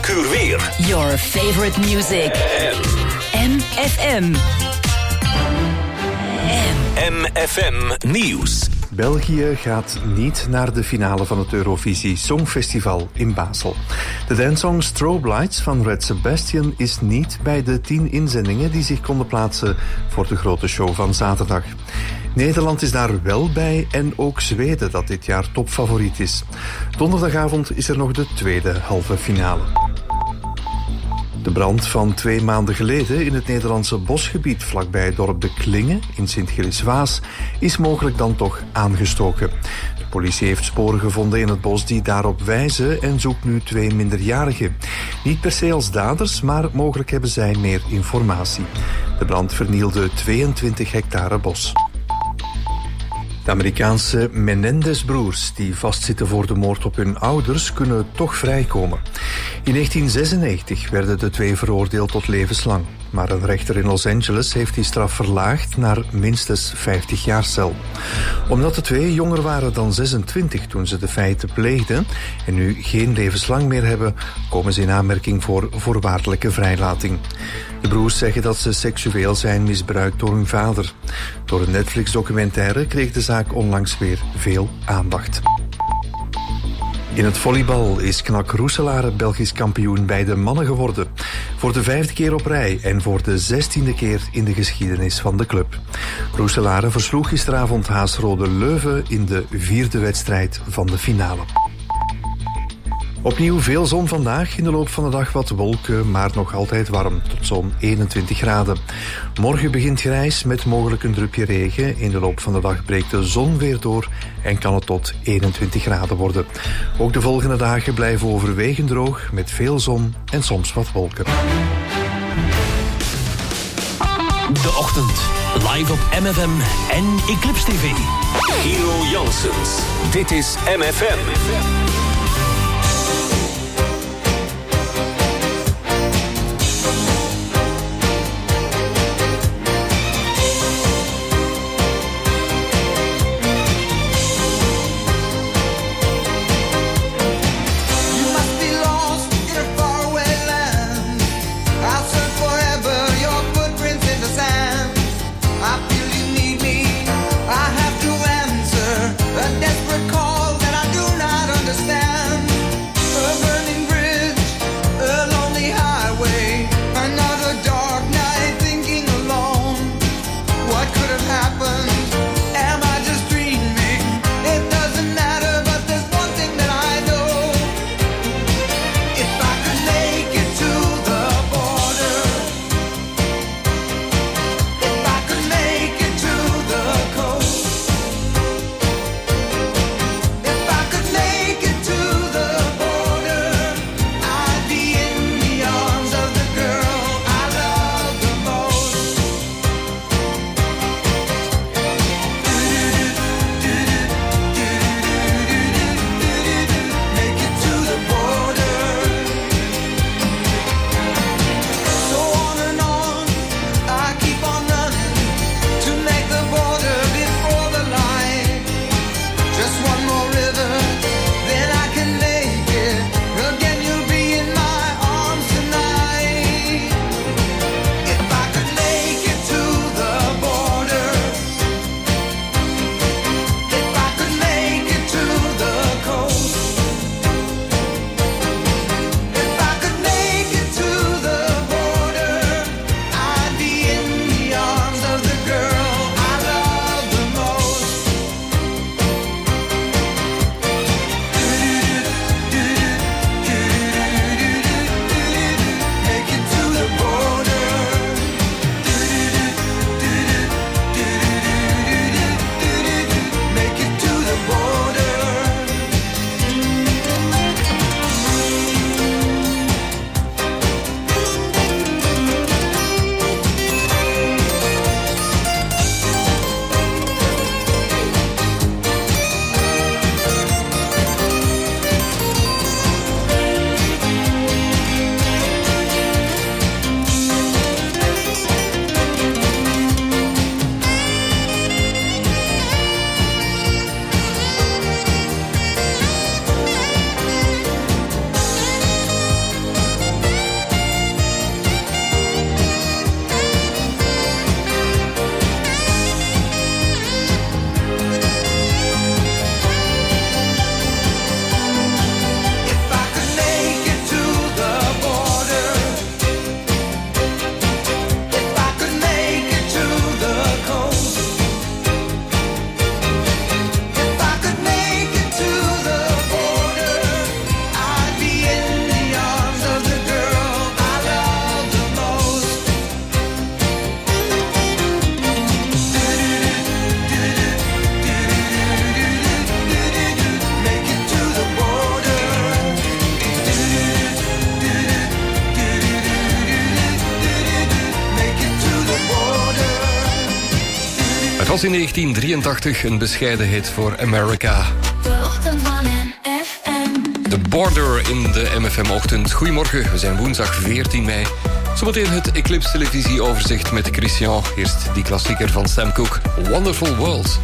uur weer. Your favorite music. MFM. MFM Nieuws. België gaat niet naar de finale van het Eurovisie Songfestival in Basel. De dansong Strobe Lights van Red Sebastian is niet bij de 10 inzendingen die zich konden plaatsen voor de grote show van zaterdag. Nederland is daar wel bij en ook Zweden, dat dit jaar topfavoriet is. Donderdagavond is er nog de tweede halve finale. De brand van 2 maanden geleden in het Nederlandse bosgebied vlakbij het dorp De Klinge in Sint-Gilles-Waas is mogelijk dan toch aangestoken. De politie heeft sporen gevonden in het bos die daarop wijzen en zoekt nu 2 minderjarigen. Niet per se als daders, maar mogelijk hebben zij meer informatie. De brand vernielde 22 hectare bos. De Amerikaanse Menendez-broers die vastzitten voor de moord op hun ouders kunnen toch vrijkomen. In 1996 werden de 2 veroordeeld tot levenslang. Maar een rechter in Los Angeles heeft die straf verlaagd naar minstens 50 jaar cel. Omdat de 2 jonger waren dan 26 toen ze de feiten pleegden en nu geen levenslang meer hebben, komen ze in aanmerking voor voorwaardelijke vrijlating. De broers zeggen dat ze seksueel zijn misbruikt door hun vader. Door een Netflix-documentaire kreeg de zaak onlangs weer veel aandacht. In het volleybal is KNAK Roeselare Belgisch kampioen bij de mannen geworden. Voor de 5e keer op rij en voor de 16e keer in de geschiedenis van de club. Roeselare versloeg gisteravond Haasrode Leuven in de 4e wedstrijd van de finale. Opnieuw veel zon vandaag, in de loop van de dag wat wolken, maar nog altijd warm, tot zo'n 21 graden. Morgen begint grijs met mogelijk een drupje regen. In de loop van de dag breekt de zon weer door en kan het tot 21 graden worden. Ook de volgende dagen blijven overwegend droog, met veel zon en soms wat wolken. De ochtend, live op MFM en Eclipse TV. Giro Janssens, dit is MFM. I have to answer a desperate call that I do not understand. was in 1983 een bescheiden hit voor America. The Border in de MFM-ochtend. Goedemorgen, we zijn woensdag 14 mei. Zometeen het Eclipse televisieoverzicht met Christian. Eerst die klassieker van Sam Cooke, Wonderful World.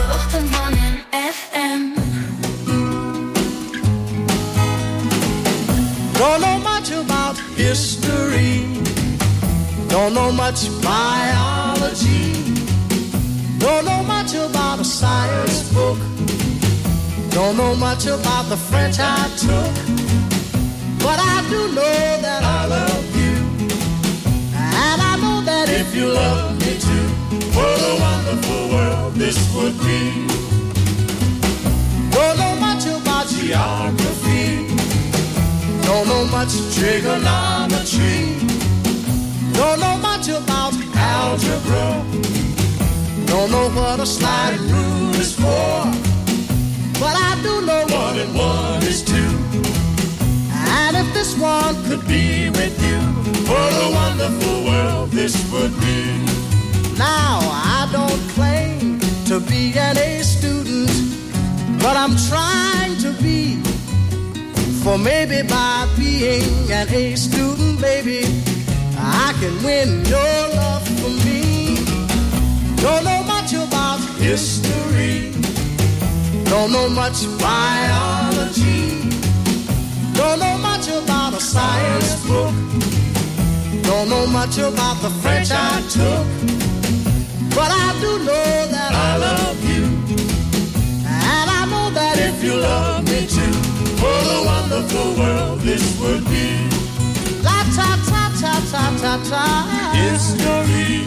Don't know much about history. Don't know much biology. Don't know much about a science book. Don't know much about the French I took. But I do know that I love you. And I know that if you love me too, what a wonderful world this would be. Don't know much about geography. Don't know much trigonometry. Don't know much about algebra. Don't know what a slide rule is for. But I do know 1 and 1 is 2. And if this one could be with you, what a wonderful world this would be. Now, I don't claim to be an A student, but I'm trying to be. For maybe by being an A student, baby, I can win your love for me. Don't know much about history. Don't know much biology. Don't know much about a science book. Don't know much about the French I took. But I do know that I love you. And I know that if you love me too, what a wonderful world this would be. La ta ta ta ta ta ta. History.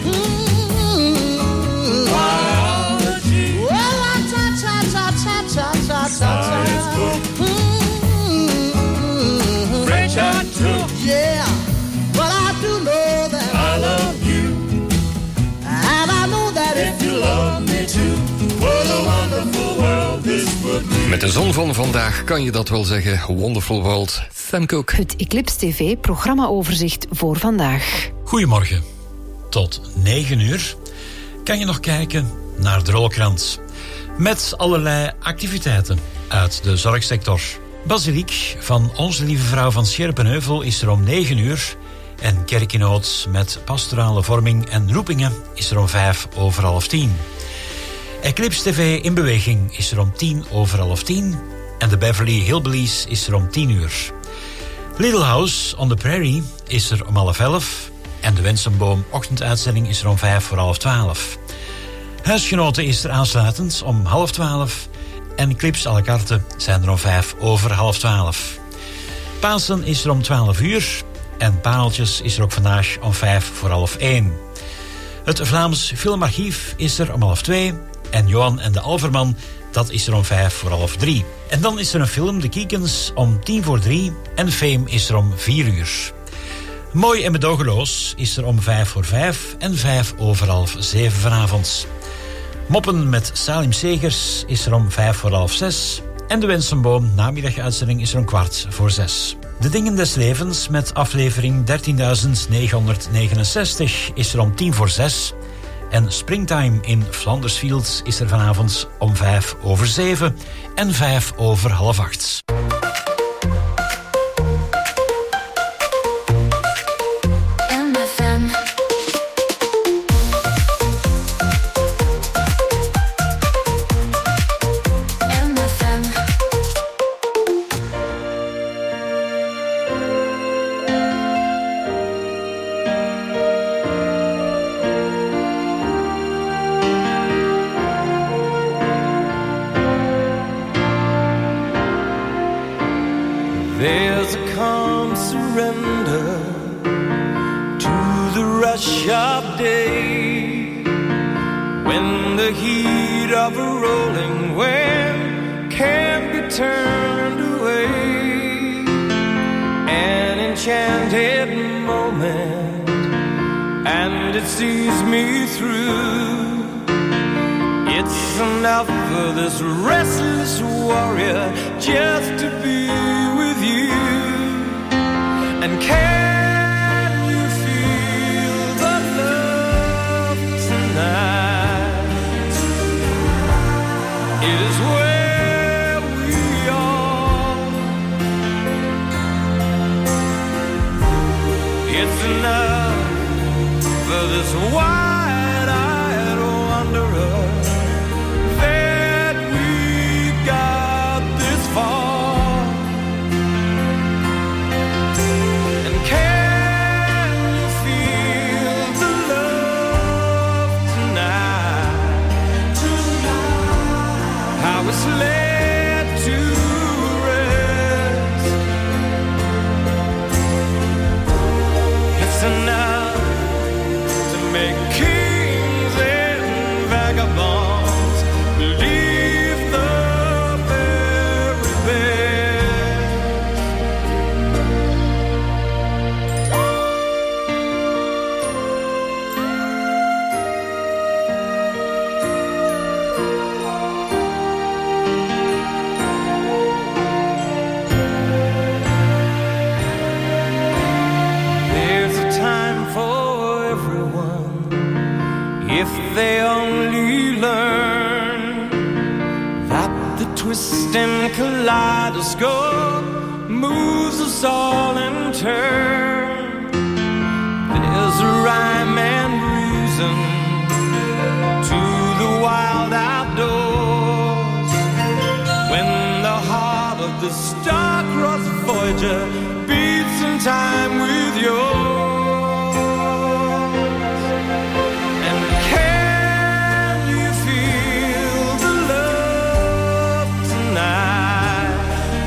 Biology. Well, la ta ta ta ta ta ta ta. Science book. French I took. Yeah, but I do know that I love you. And I know that if you love me too, what a wonderful world this would be. Met de zon van vandaag kan je dat wel zeggen. Wonderful World, Sam Cooke. Het Eclipse TV programmaoverzicht voor vandaag. Goedemorgen. Tot 9 uur kan je nog kijken naar de Rolkrant. Met allerlei activiteiten uit de zorgsector. Basiliek van Onze Lieve Vrouw van Scherpenheuvel is er om 9 uur. En Kerkenoot met pastorale vorming en roepingen is er om 10:05. Eclipse TV in beweging is er om 10:10. En de Beverly Hillbillies is er om 10 uur. Little House on the Prairie is er om 11:30. En de Wensenboom ochtenduitzending is er om 11:55. Huisgenoten is er aansluitend om 11:30. En clips à la carte zijn er om 11:05. Pasen is er om 12 uur. En Pareltjes is er ook vandaag om 1:05. Het Vlaams Filmarchief is er om 2:30. En Johan en de Alverman, dat is er om 2:05. En dan is er een film, De Kiekens, om 2:50. En Fame is er om 4 uur. Mooi en medogeloos is er om 5:05 en 5:07 vanavond. Moppen met Salim Segers is er om 5:06. En de Wensenboom namiddaguitzending is er om 5:15. De Dingen des Levens met aflevering 13.969 is er om 5:10. En Springtime in Flandersfield is er vanavond om 7:05 en 7:08. There's a calm surrender to the rush of day, when the heat of a rolling wind can't be turned away. An enchanted moment, and it sees me through. It's enough for this restless warrior just to be with you. And can you feel the love tonight? this wide-eyed wanderer that we got this far. And can you feel the love tonight? How it's led to rest. It's enough to make kings and vagabonds believe the very best. There's a time for everyone if they only learn that the twisting kaleidoscope moves us all in turn. There's a rhyme and reason to the wild outdoors when the heart of the star-crossed Voyager beats in time with yours. And can you feel the love tonight?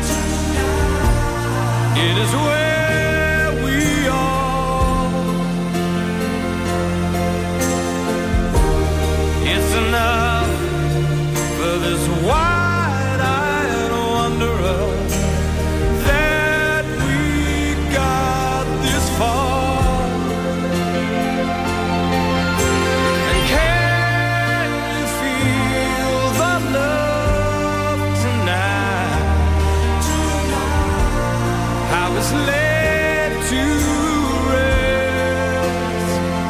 It is where we are. It's enough for this wide-eyed wanderer that we got this far. And can you feel the love tonight? How it's led to rest.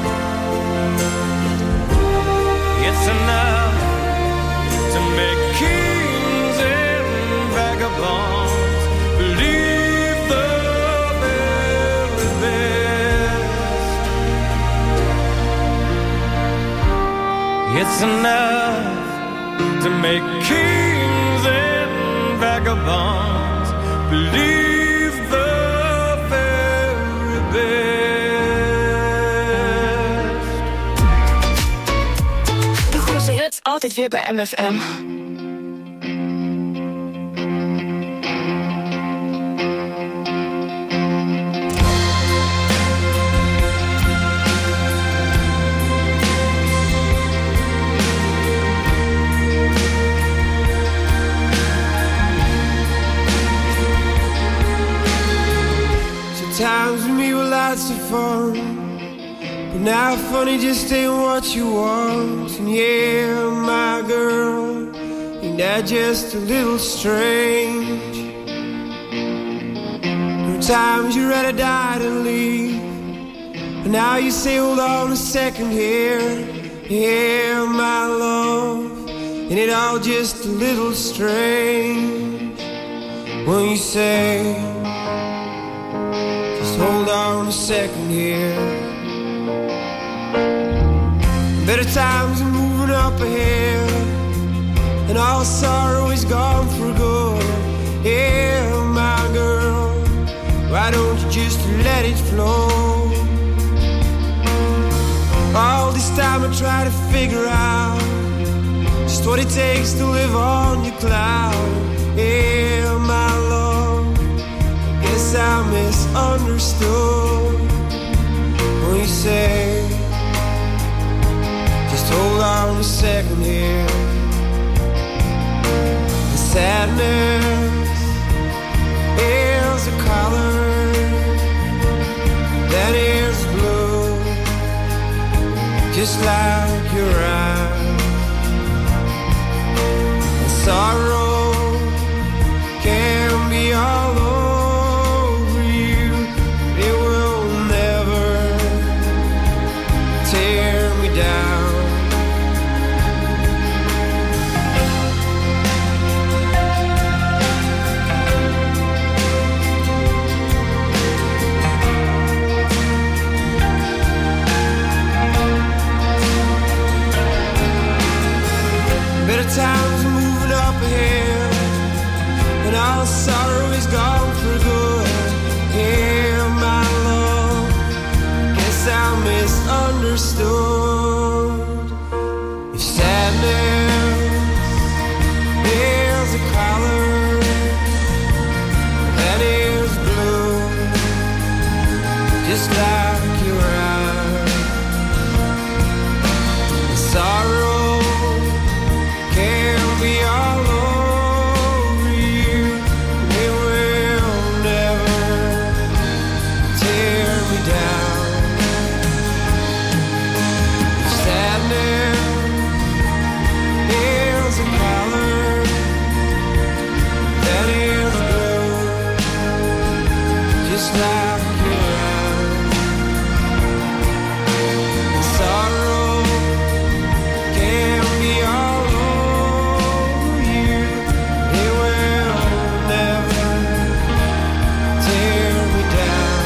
It's enough to make kings and vagabonds believe the very best. It's enough to make kings and vagabonds believe the very best. De grootste hits altijd weer bij MFM. Sometimes when we were lots of fun, but now funny just ain't what you want. And yeah, my girl, ain't that just a little strange? There were times you'd rather die than leave, but now you say hold on a second here. Yeah, my love, ain't it all just a little strange? When you say hold on a second here. Better times are moving up ahead, and all sorrow is gone for good. Yeah, my girl, why don't you just let it flow? All this time I try to figure out just what it takes to live on your cloud. Yeah, my love, guess I misunderstood when you say just hold on a second here. The sadness is a color that is blue, just like your eyes. And sorrow can be all over you, it will never tear me down. sorrow is gone for good. Here, my love, guess I misunderstood. If sadness is a color that is blue, just like your eyes, the sorrow can be all over you. It will never tear me down. Sadness is a color that is blue, just like your eyes. Sorrow can be all over you. It will never tear me down.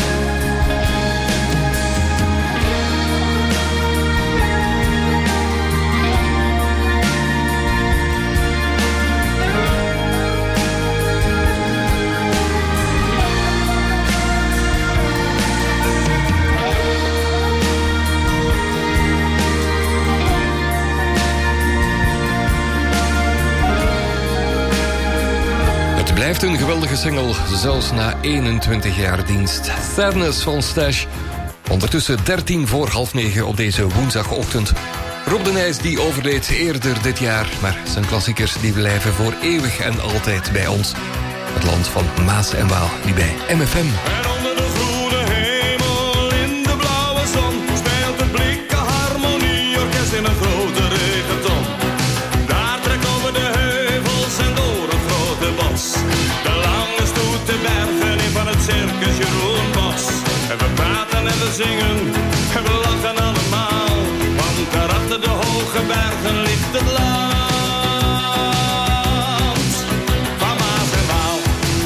Het blijft een geweldige single, zelfs na 21 jaar dienst. Sadness van Stash. Ondertussen 9:13 op deze woensdagochtend. Rob de Nijs die overleed eerder dit jaar, maar zijn klassiekers die blijven voor eeuwig en altijd bij ons. Het land van Maas en Waal, die bij MFM. En onder de groene hemel, in de blauwe zon, speelt het blikke harmonieorkest in een grote regenton. Daar trekt over de heuvels en door een grote bos de lange stoet de bergen in van het circus Jeroen Bos. En we praten en we zingen en we lachen allemaal, want daar achter de hoge bergen ligt het land van Maas en Waal.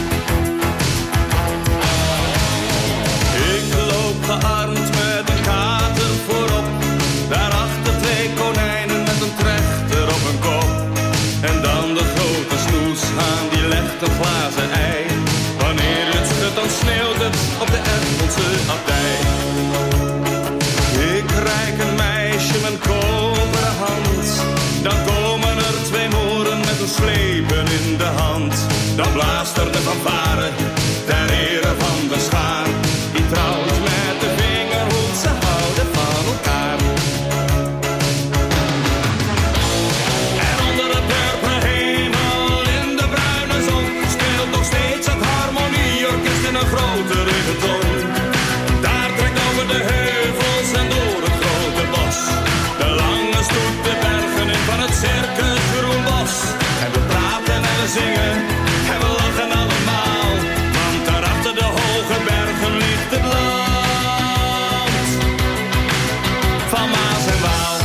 Ik loop gearmd met een kater voorop, daarachter 2 konijnen met een trechter op hun kop. En dan de grote snoes aan die legt een glazen ei. Wanneer het schudt dan sneeuwt het op de Egmondse abdij. Ik reik een meisje mijn koperen hand, dan komen er 2 moeren met een slepen in de hand. Dan blaast er de fanfare ter ere van de schaar, die trouwt met de vingerhoed, ze houden van elkaar. En onder het purperen hemel, in de bruine zon, speelt nog steeds het harmonieorkest in een grote regenton. Daar trekt over de heuvels en door het grote bos de lange stoet de bergen in van het circus Jeroen Bos. En we praten en we zingen en we lachen allemaal, want daar achter de hoge bergen ligt het land van Maas en Waal.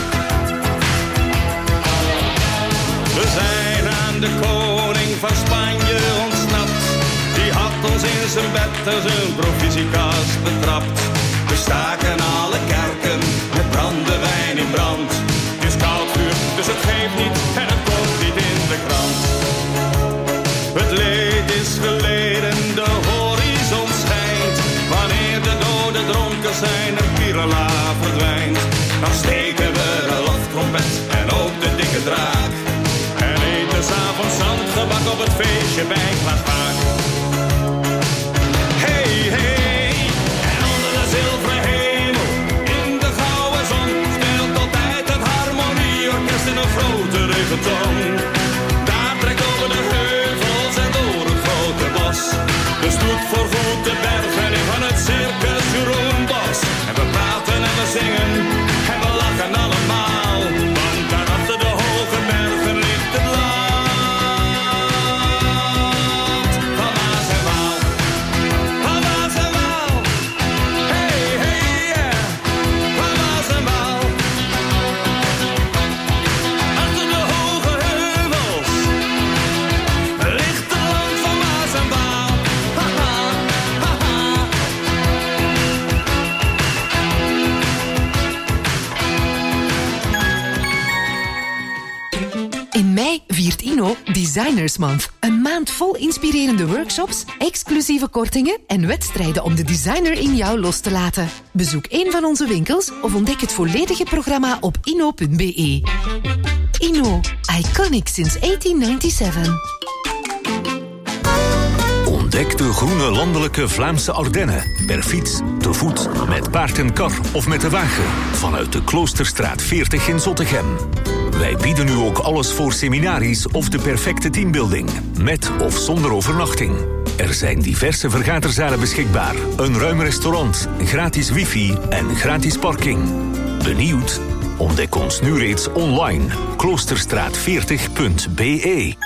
We zijn aan de koning van Spanje ontsnapt, die had ons in zijn bed als een provisiekast betrapt. We staken alle kerken met brandewijn in brand. Het is koud vuur, dus het geeft niet en het komt niet in de krant. Het leed is geleden, de horizon schijnt. Wanneer de doden dronken zijn, een pirela verdwijnt. Dan steken we een loftrompet en ook de dikke draak. En eten 's avonds zandgebak op het feestje bij Klaasvaak. Hey, hey, en onder de zilveren hemel, in de gouden zon, speelt altijd het harmonieorkest in een grote regenton. Daar trekt over de heuvels en door het grote bos de stoet voor goed de bergen in van het circus Jeroen Bos. En we praten en we zingen en we lachen allemaal, want daar achter de hoge bergen ligt het land van Ino Designers Month. Een maand vol inspirerende workshops, exclusieve kortingen en wedstrijden om de designer in jou los te laten. Bezoek een van onze winkels of ontdek het volledige programma op ino.be. Ino, iconic since 1897. Ontdek de groene landelijke Vlaamse Ardennen. Per fiets, te voet, met paard en kar of met de wagen. Vanuit de Kloosterstraat 40 in Zottegem. Wij bieden nu ook alles voor seminaries of de perfecte teambuilding. Met of zonder overnachting. Er zijn diverse vergaderzalen beschikbaar. Een ruim restaurant, gratis wifi en gratis parking. Benieuwd? Ontdek ons nu reeds online. Kloosterstraat40.be.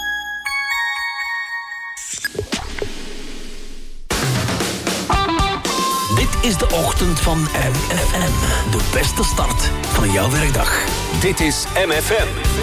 Dit is de ochtend van MFM. De beste start van jouw werkdag. Dit is MFM.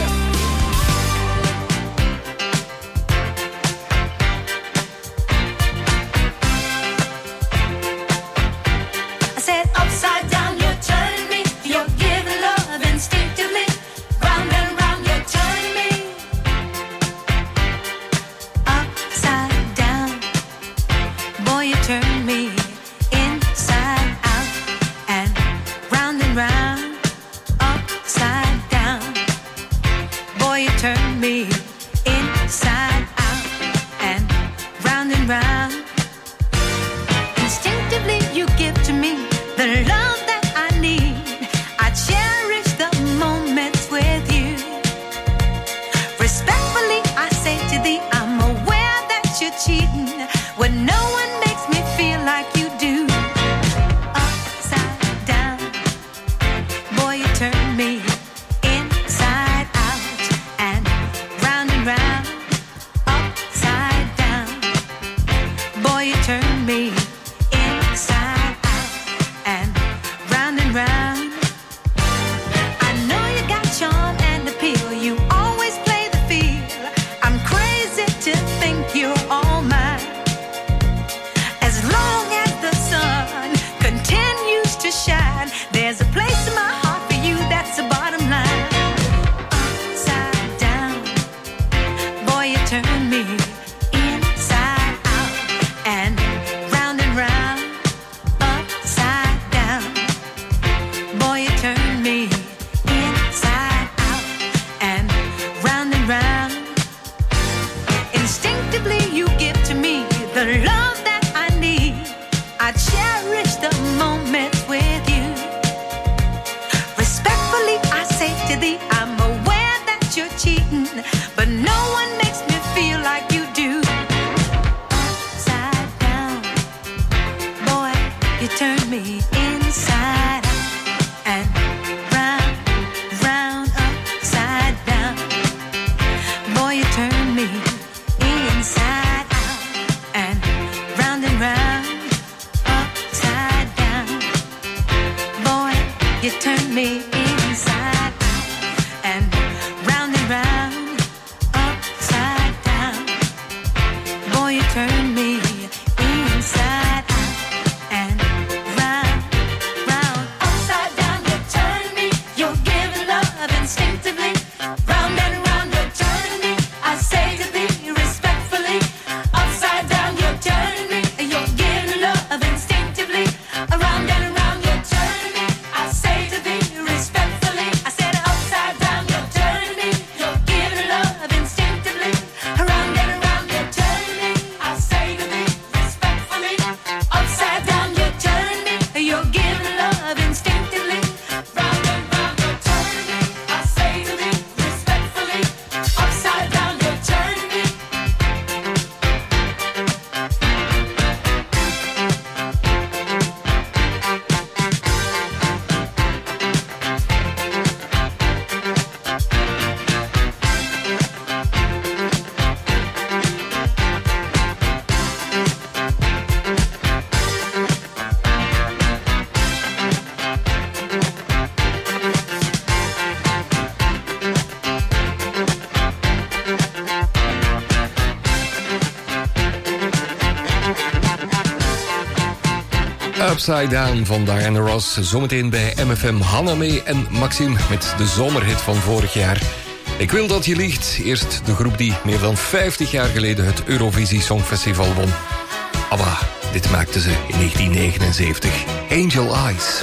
Upside Down van Diana Ross. Zometeen bij MFM Hanna mee en Maxime met de zomerhit van vorig jaar. Ik wil dat je liegt. Eerst de groep die meer dan 50 jaar geleden het Eurovisie Songfestival won. ABBA, dit maakte ze in 1979. Angel Eyes.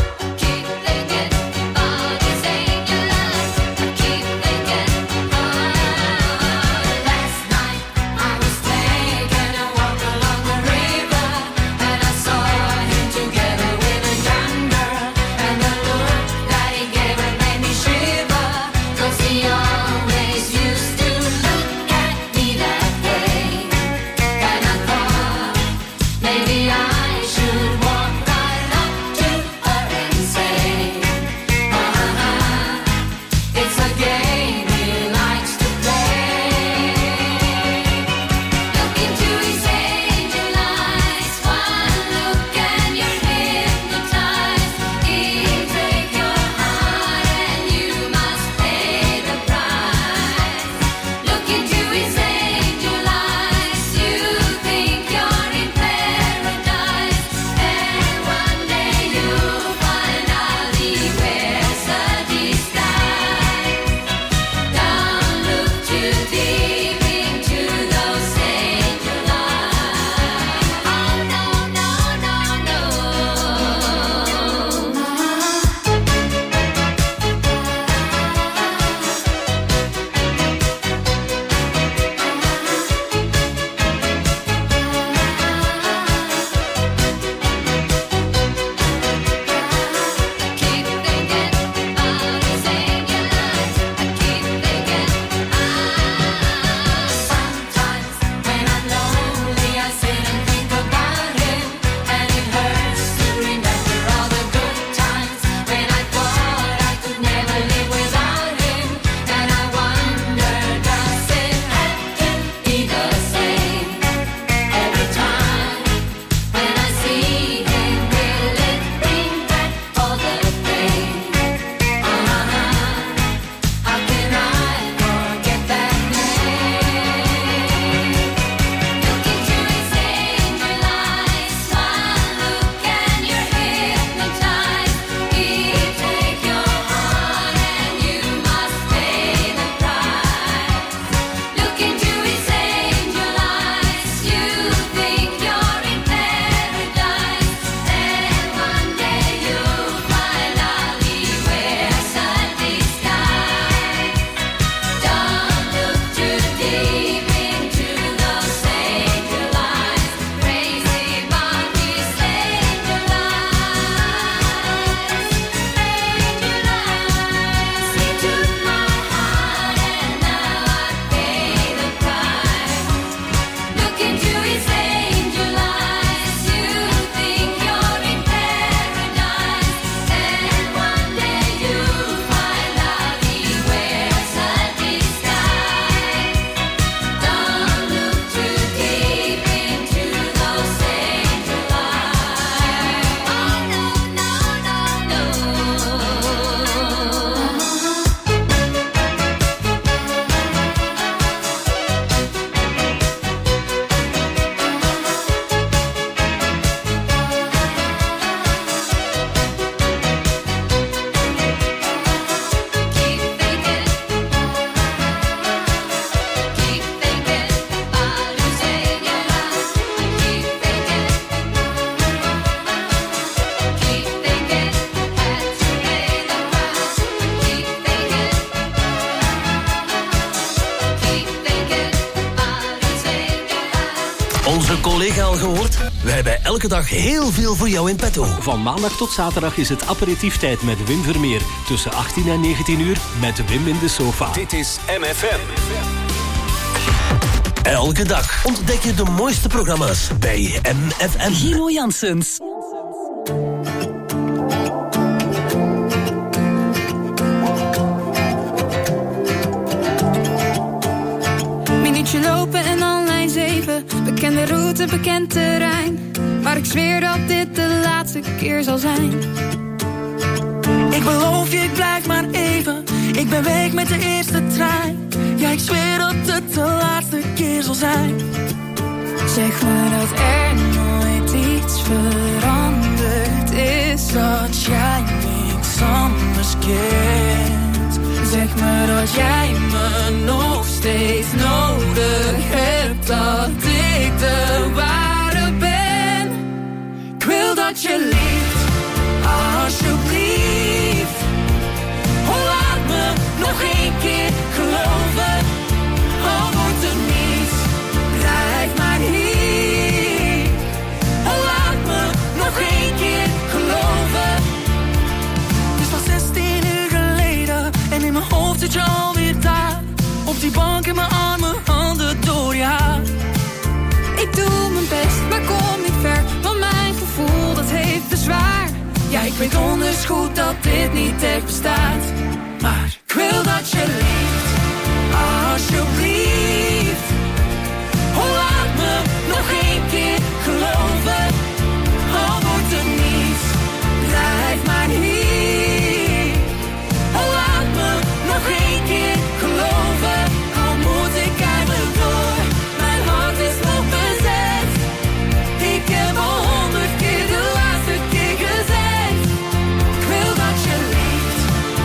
Onze collega al gehoord? Wij hebben elke dag heel veel voor jou in petto. Van maandag tot zaterdag is het aperitieftijd met Wim Vermeer. Tussen 18 en 19 uur met Wim in de sofa. Dit is MFM. Elke dag ontdek je de mooiste programma's bij MFM. Gino Janssens. Minuutje lopen en al lijn 7. Bekende route, bekend terrein. Maar ik zweer dat dit de laatste keer zal zijn. Ik beloof je, ik blijf maar even. Ik ben weg met de eerste trein. Ja, ik zweer dat het de laatste keer zal zijn. Zeg me dat er nooit iets veranderd is. Dat jij niks anders kent. Zeg me dat jij me nog steeds nodig hebt, dat ik de ware ben. Ik wil dat je liegt, alsjeblieft. Oh, laat me nog één keer geloven. Al wordt het niets, blijf maar hier. Oh, laat me nog één keer geloven. Het is al 16 uur geleden en in mijn hoofd zit je alweer daar. Op die bank in mijn armen, handen door je haar. Ik doe mijn best, maar kom niet ver, want mijn gevoel dat heeft bezwaar. Ja, ik weet donders goed dat dit niet echt bestaat. Maar ik wil dat je liegt, alsjeblieft. Oh, laat me nog één keer geloven. Al wordt het niets, blijf maar hier. Oh, laat me nog één keer geloven. Al moet ik eigenlijk door, mijn hart is nog bezet. Ik heb al 100 keer de laatste keer gezegd. Ik wil dat je liegt,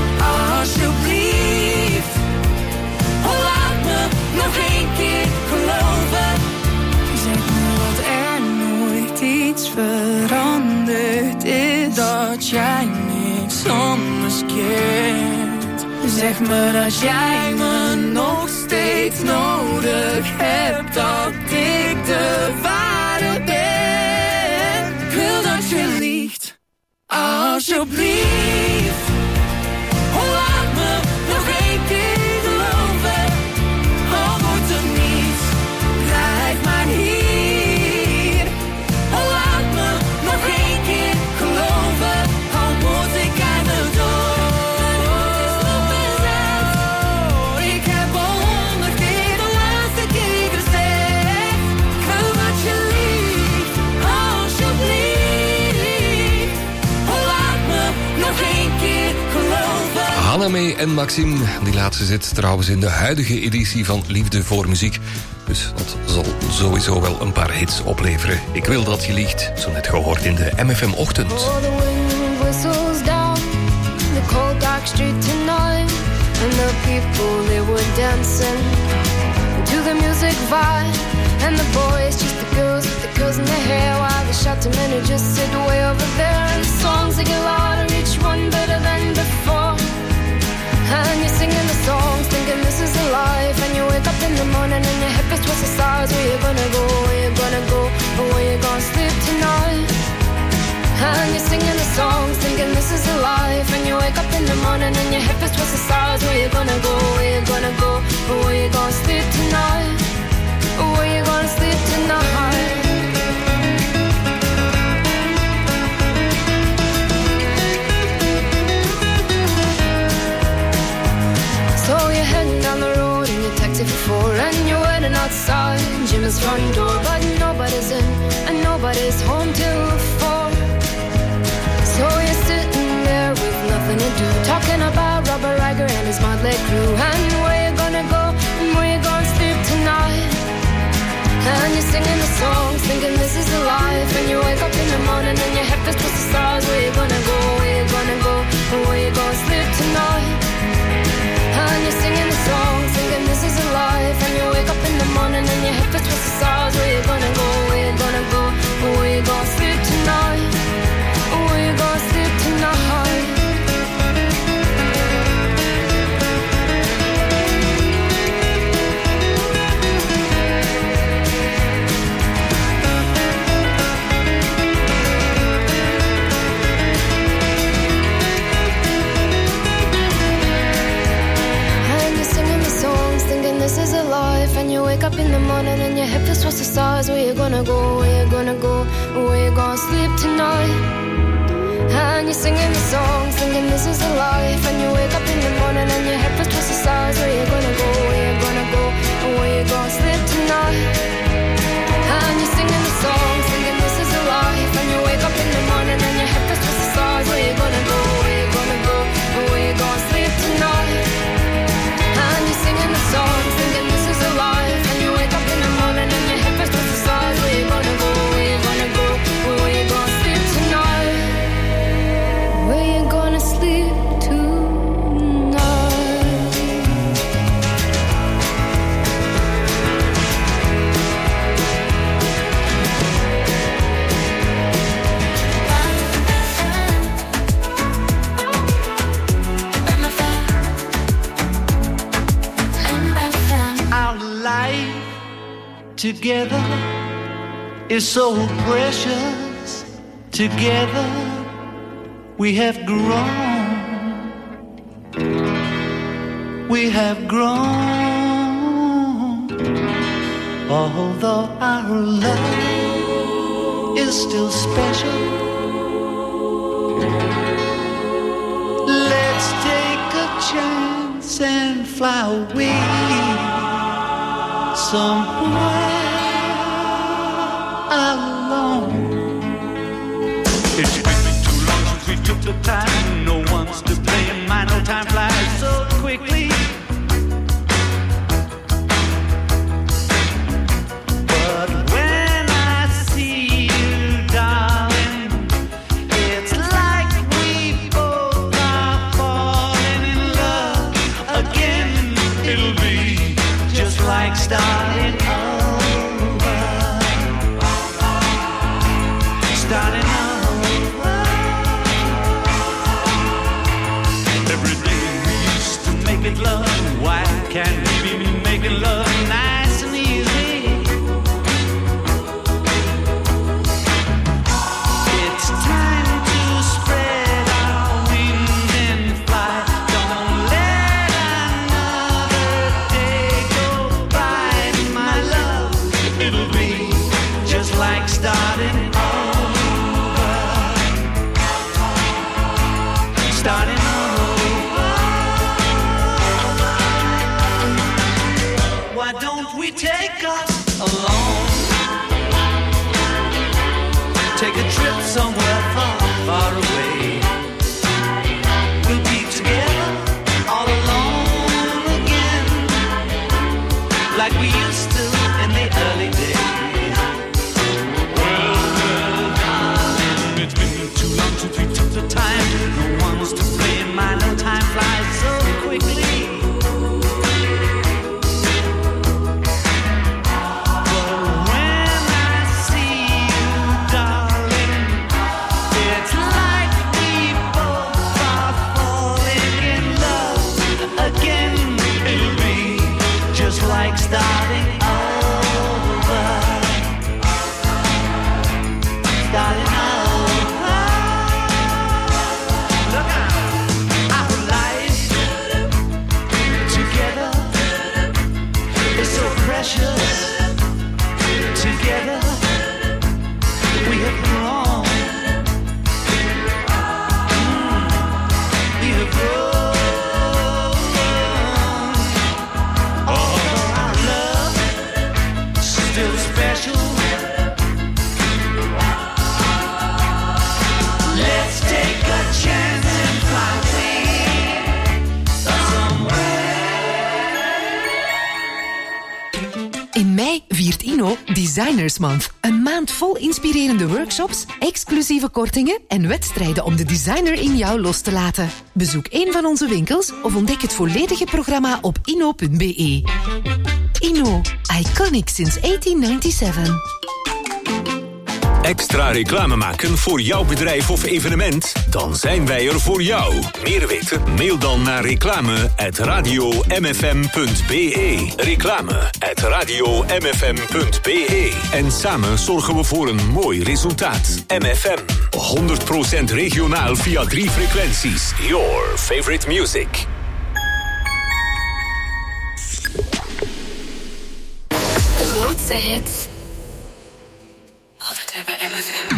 alsjeblieft. Oh, laat me nog één keer geloven. Zeg me dat er nooit iets veranderd is, dat jij niks anders kent. Zeg me dat jij me nog steeds nodig hebt, dat ik de ware ben. Ik wil dat je liegt, alsjeblieft. Oh, laat me nog één keer geloven. Al wordt het niets, blijf maar hier. Oh, laat me nog één keer geloven. Al moet ik eigenlijk door. Mijn hart is nog bezet. Ik heb al 100 keer de laatste keer gezegd. Ik wil dat je liegt, alsjeblieft. Oh, laat me nog één keer geloven. Hannamee en Maxime, die laatste zit trouwens in de huidige editie van Liefde voor Muziek. Dus dat zal sowieso wel een paar hits opleveren. Ik wil dat je liegt, zo net gehoord in de MFM Ochtend. Oh, the wind whistles down the cold dark street tonight, and the people they were dancing to the music vibe, and the boys just the girls with the curls in their hair, while the shouting men who just sit way over there, and the songs they get louder, each one better than before. And you're singing the songs, thinking this is a life. And you wake up in the morning and your head is towards the stars. Where you gonna go, where you gonna go, or where you gonna sleep tonight? And you're singing the songs, thinking this is a life. And you wake up in the morning and your head is towards the stars. Where you gonna go, where you gonna go, or where you gonna sleep tonight? Or where you gonna sleep tonight? So you're heading down the road in your taxi for 4, and you're waiting outside Jim's front door, but nobody's in and nobody's home till 4. So you're sitting there with nothing to do, talking about Robert Riger and his motley crew, and where you gonna go and where you gonna sleep tonight. And you're singing the songs, thinking this is the life. And you wake up in the morning and your head is towards the stars. Where you gonna go, where you gonna go, and where you gonna sleep tonight? And you're singing the songs, thinking this is a life. And you wake up in the morning and your head is towards the stars. Where you gonna go, where you gonna go, and where you gonna sleep tonight? Or where you gonna sleep tonight? This is a life, and you wake up in the morning and your head feels towards the stars. Where you gonna go, where you gonna go, where you gonna sleep tonight? And you're singing the songs, thinking this is a life. And you wake up in the morning and your head feels towards the stars. Where you gonna go, where you gonna go, where you gonna sleep tonight? And you're singing the songs, thinking this is a life. And you wake up in the morning and your head feels towards the stars. Where you gonna go, where you gonna go, where you gonna sleep tonight? And you're singing the songs, thinking this is a life. And you wake up in the morning and your head feels towards the stars. Where you gonna go, where you gonna go, where you gonna sleep tonight? Where you gonna sleep tonight? together is so precious. Together we have grown. We have grown. Although our love is still special, let's take a chance and fly away somewhere alone. It's been too long since we took the time. No one's to blame. My no time flies so quickly. But when I see you, darling, it's like we both are falling in love again. It'll be just like starting over. Starting over. Every day we used to make it love. Why can't we be making love nice and easy? It's time to spread our wings and fly. Don't let another day go by, my love. It'll be just like starting over. Starting over. Why don't we take us along? Take a trip somewhere far, far away. We'll be together all alone again, like we used to in the early days. Well, darling, it's been too long since we took the time. No one's to blame. My no time flies so quickly. Like starting over. Starting over. Look out. Our life together is so precious. Together we have grown. We have grown. Special. Let's take a chance and fly away somewhere. In mei viert Inno Designers Month. Een maand vol inspirerende workshops, exclusieve kortingen en wedstrijden om de designer in jou los te laten. Bezoek een van onze winkels of ontdek het volledige programma op inno.be. Inno, iconic since 1897. Extra reclame maken voor jouw bedrijf of evenement? Dan zijn wij er voor jou. Meer weten? Mail dan naar reclame@radiomfm.be. Reclame@radiomfm.be. En samen zorgen we voor een mooi resultaat. MFM, 100% regionaal via 3 frequenties. Your favorite music. De grootste hits. Altijd bij MFM.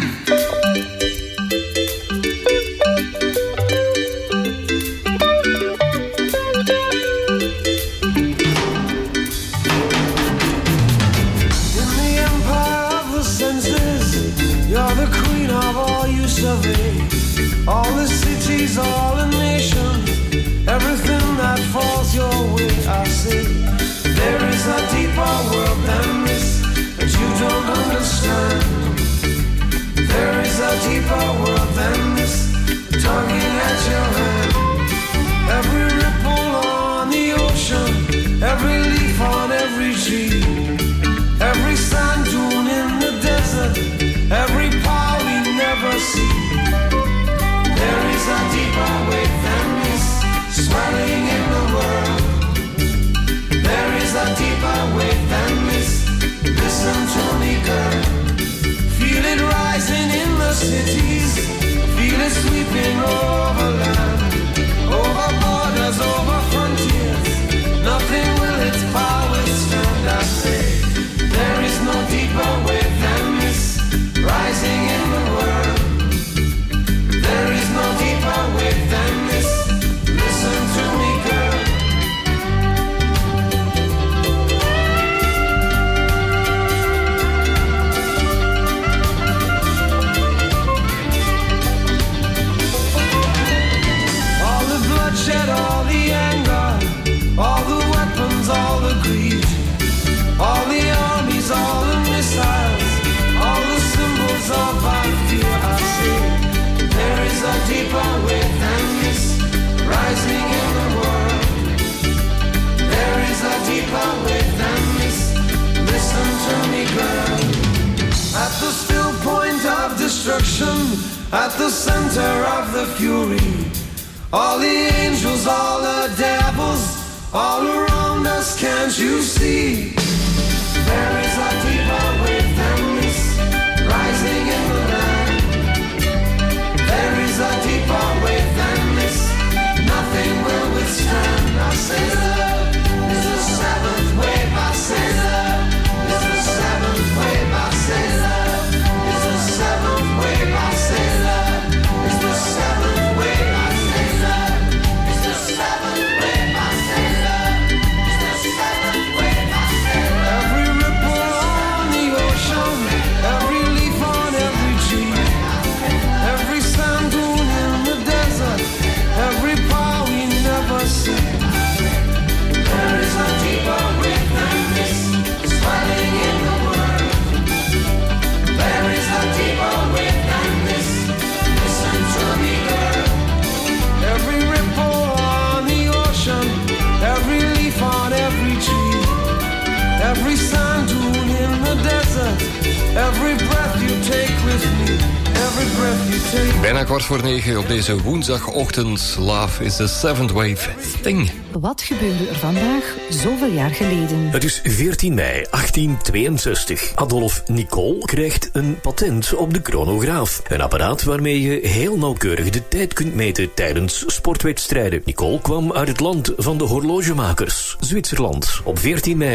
You're the queen of all you survey. All the cities, all the nations, everything that falls your way, I say. There is a deeper world than this that you don't understand. There is a deeper world than this, tugging at your hand. Every ripple on the ocean, every leaf on every tree, every sand dune in the desert, every power we never see. There is a deeper way than this, swelling in the world. There is a deeper way than this. Listen destruction at the center of the fury. All the angels, all the devils, all around us, can't you see? There is a deeper wave than this, rising in the land. There is a deeper wave than this, nothing will withstand. I say love is the seventh wave. I say love is the seventh wave. I say love is the seventh wave. I say love is the seventh wave. I say love is the seventh wave. I say love is the seventh wave. I say love. Every ripple on the ocean, every leaf on every tree, every sand dune in the desert, every power we never see. There is a deeper wave than this, swelling in the world. There is a deeper wave than this, listen to me, girl. Every ripple on the ocean, every leaf on every tree, every sand dune in the desert, every breath you take with me, every breath you take. Bijna 8:15 op deze woensdagochtend. Love is the seventh wave. Sting. Wat gebeurde er vandaag zoveel jaar geleden? Het is 14 mei 1862. Adolf Nicol krijgt een patent op de chronograaf. Een apparaat waarmee je heel nauwkeurig de tijd kunt meten tijdens sportwedstrijden. Nicol kwam uit het land van de horlogemakers, Zwitserland. Op 14 mei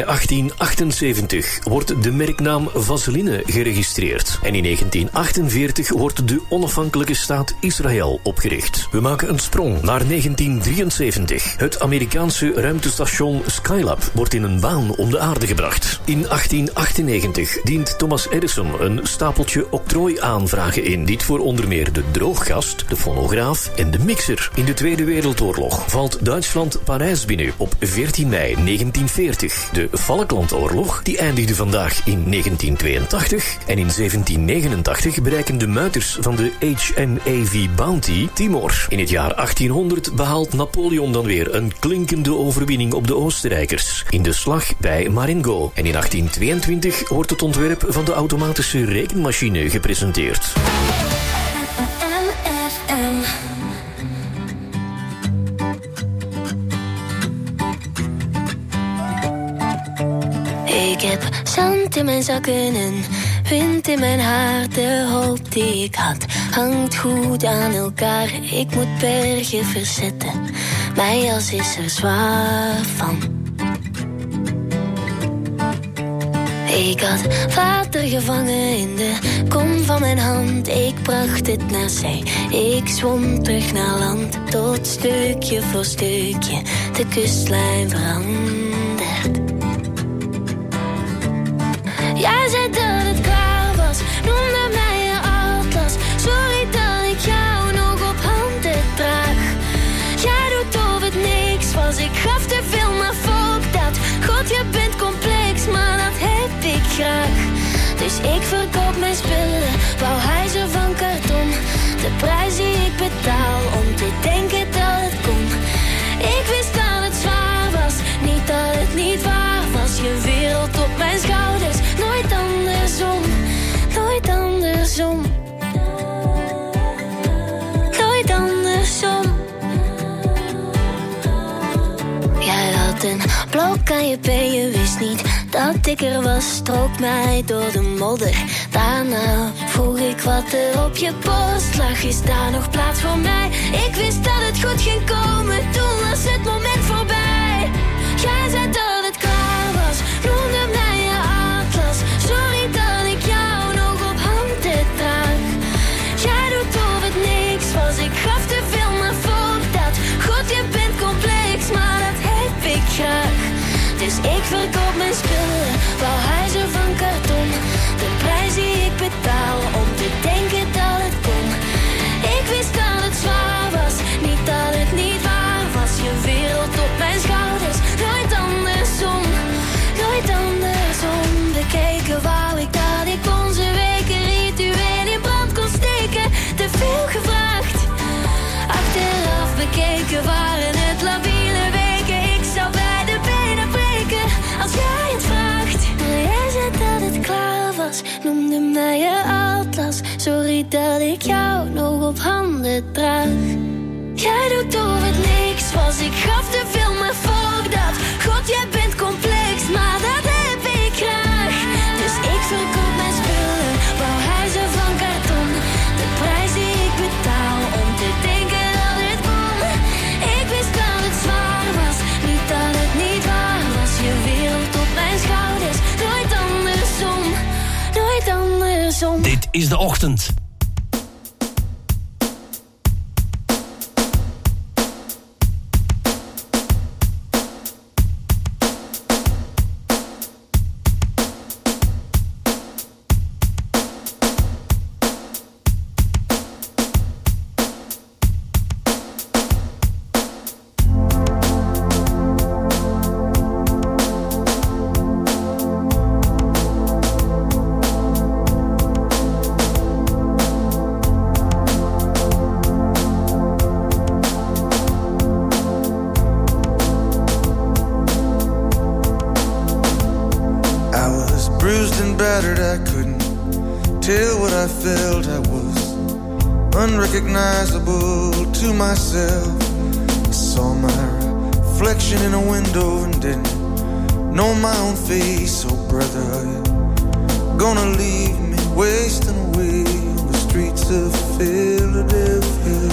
1878 wordt de merknaam Vaseline geregistreerd. En in 1948 wordt de onafhankelijke staat Israël opgericht. We maken een sprong naar 1973. Het Amerikaanse ruimtestation Skylab wordt in een baan om de aarde gebracht. In 1898 dient Thomas Edison een stapeltje octrooiaanvragen in. Dit voor onder meer de drooggast, de fonograaf en de mixer. In de Tweede Wereldoorlog valt Duitsland Parijs binnen op 14 mei 1940. De Falklandoorlog die eindigde vandaag in 1982 en in 1789 bereiken de muiters van de HMAV Bounty Timor. In het jaar 1800 behaalt Napoleon dan weer een klinkende overwinning op de Oostenrijkers in de slag bij Marengo. En in 1822 wordt het ontwerp van de automatische rekenmachine gepresenteerd. Ik heb zand in mijn zakken en wind in mijn haar. De hoop die ik had hangt goed aan elkaar. Ik moet bergen verzetten, mijn jas is er zwaar van. Ik had water gevangen in de kom van mijn hand. Ik bracht het naar zee, ik zwom terug naar land. Tot stukje voor stukje de kustlijn verandert. Jij zei dat het klaar was, noemde mij je atlas. Sorry dat ik jou nog op handen draag. Jij doet of het niks was, ik gaf te veel, maar fuck dat. God, je bent complex, maar dat heb ik graag. Dus ik verkoop mijn spullen, bouw huizen van karton. De prijs die ik betaal om te denken dat het kon. Ik wist dat het zwaar was, niet dat het niet waar was. Je wereld op mijn schouders, nooit andersom, nooit andersom. Nooit andersom. Jij had een blok aan je been, je wist niet dat ik er was. Strook mij door de modder, daarna vroeg ik wat er op je post lag. Is daar nog plaats voor mij? Ik wist dat het goed ging komen, toen was het moment voorbij. Jij zei dat het klaar was, noemde mij je atlas. Sorry dat ik jou nog op handen draag. Jij doet of het niks was, ik gaf te veel, maar fuck dat. God, je bent complex, maar dat heb ik graag. Dus ik verkoop mijn spullen, bouw huizen van karton. De prijs die ik betaal om te denken dat het kon. Ik wist dat het zwaar was, niet dat het niet waar was. Je wereld op mijn schouders, nooit anders. verdriet dat ik jou nog op handen draag. Jij doet door het niks, was ik gaf te veel, maar fuck dat. God, jij bent complex, maar dat heb ik graag. Dus ik verkoop mijn spullen, bouw huizen van karton. De prijs die ik betaal om te denken dat het kon. Ik wist dat het zwaar was, niet dat het niet waar was. Je wereld op mijn schouders, nooit andersom, nooit andersom. Dit is de ochtend. Unrecognizable to myself. I saw my reflection in a window and didn't know my own face. Oh brother, are you gonna leave me wasting away on the streets of Philadelphia?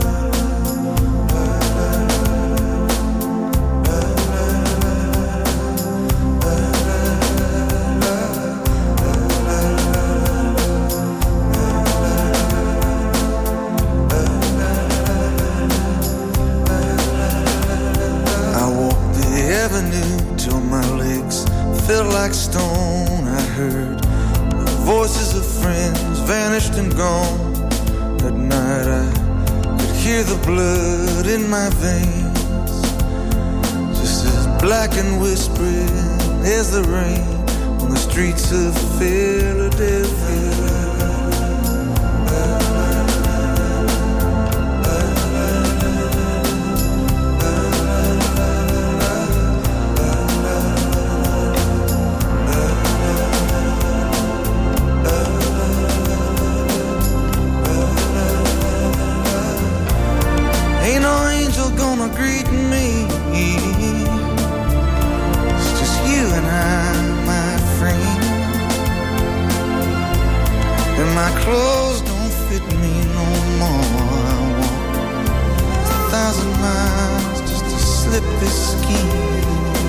Felt like stone. I heard the voices of friends vanished and gone. At night I could hear the blood in my veins, just as black and whispering as the rain on the streets of Philadelphia. Greeting me, it's just you and I, my friend. And my clothes don't fit me no more. I walk 1,000 miles just to slip this skin.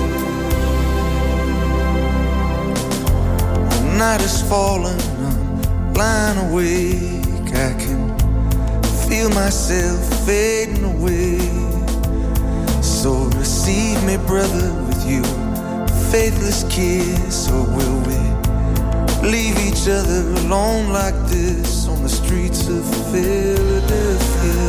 The night is falling, I'm lying awake. I can feel myself fading away. So receive me, brother, with you faithless kiss. Or will we leave each other alone like this on the streets of Philadelphia?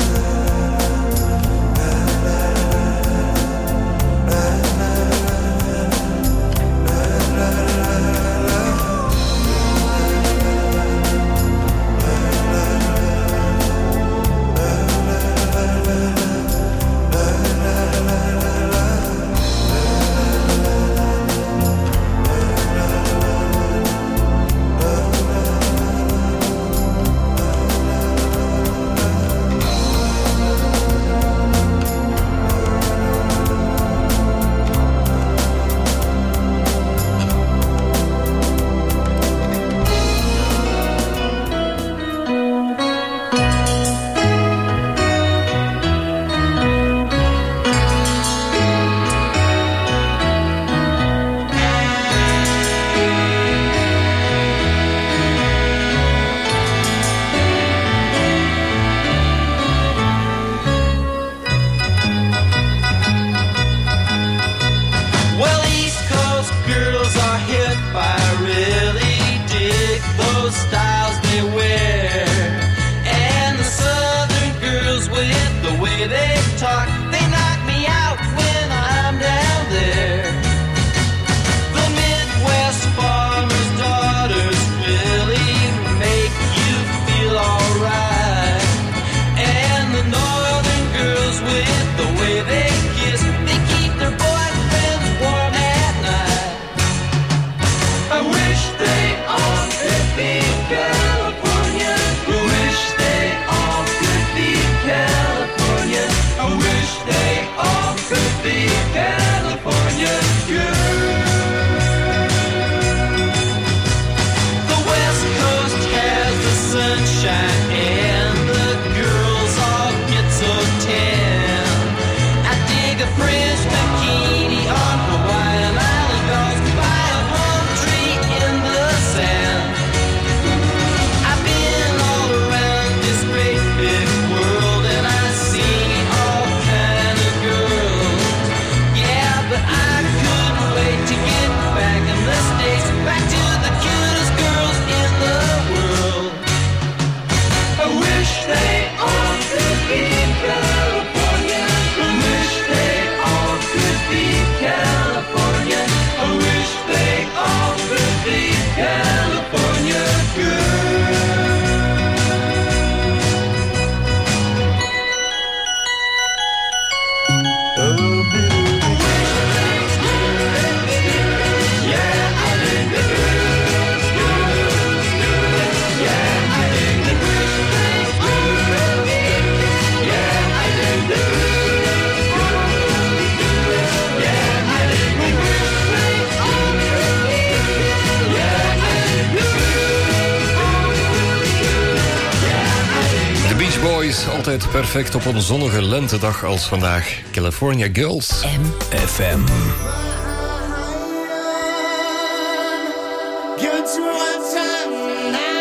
oldies, altijd perfect op een zonnige lentedag als vandaag. California Girls. FM. Give it to one time now.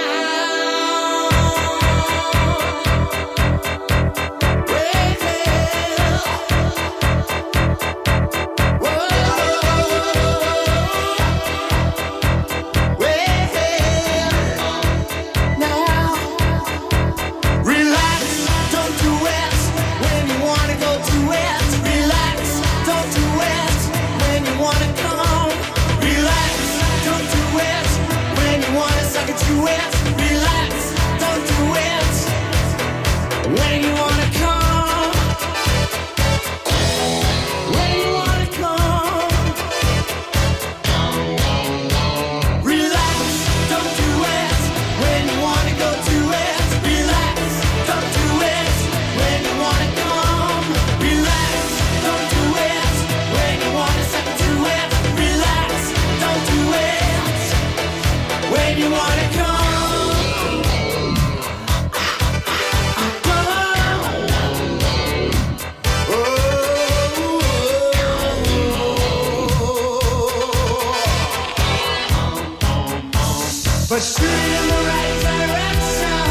But shoot in the right direction.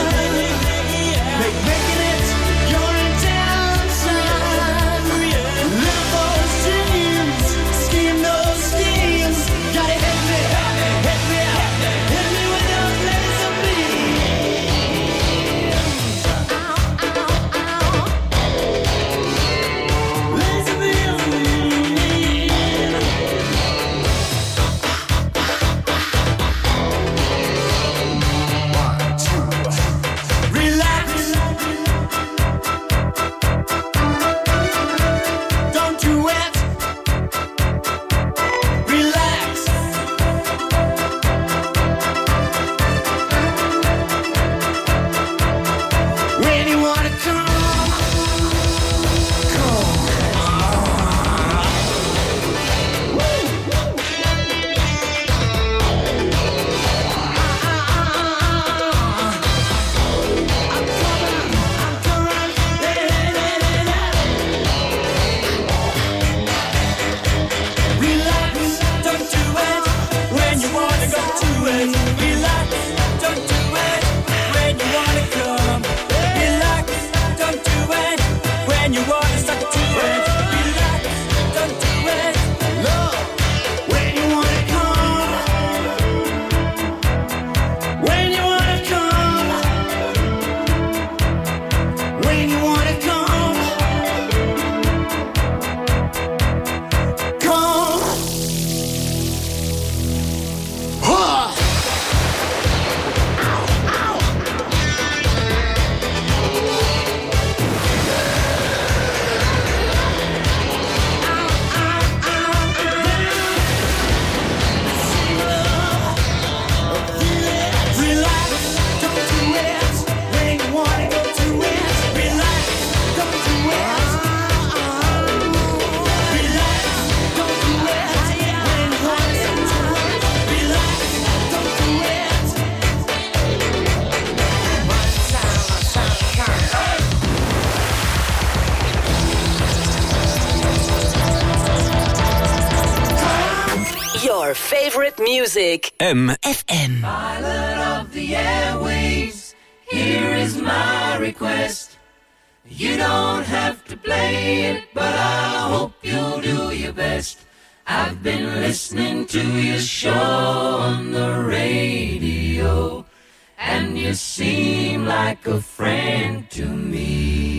Making it your intention. Live those dreams, scheme those schemes. Gotta hit me with those laser beams. Laser Your favorite music. FM. Pilot of the airwaves, here is my request. You don't have to play it, but I hope you'll do your best. I've been listening to your show on the radio, and you seem like a friend to me.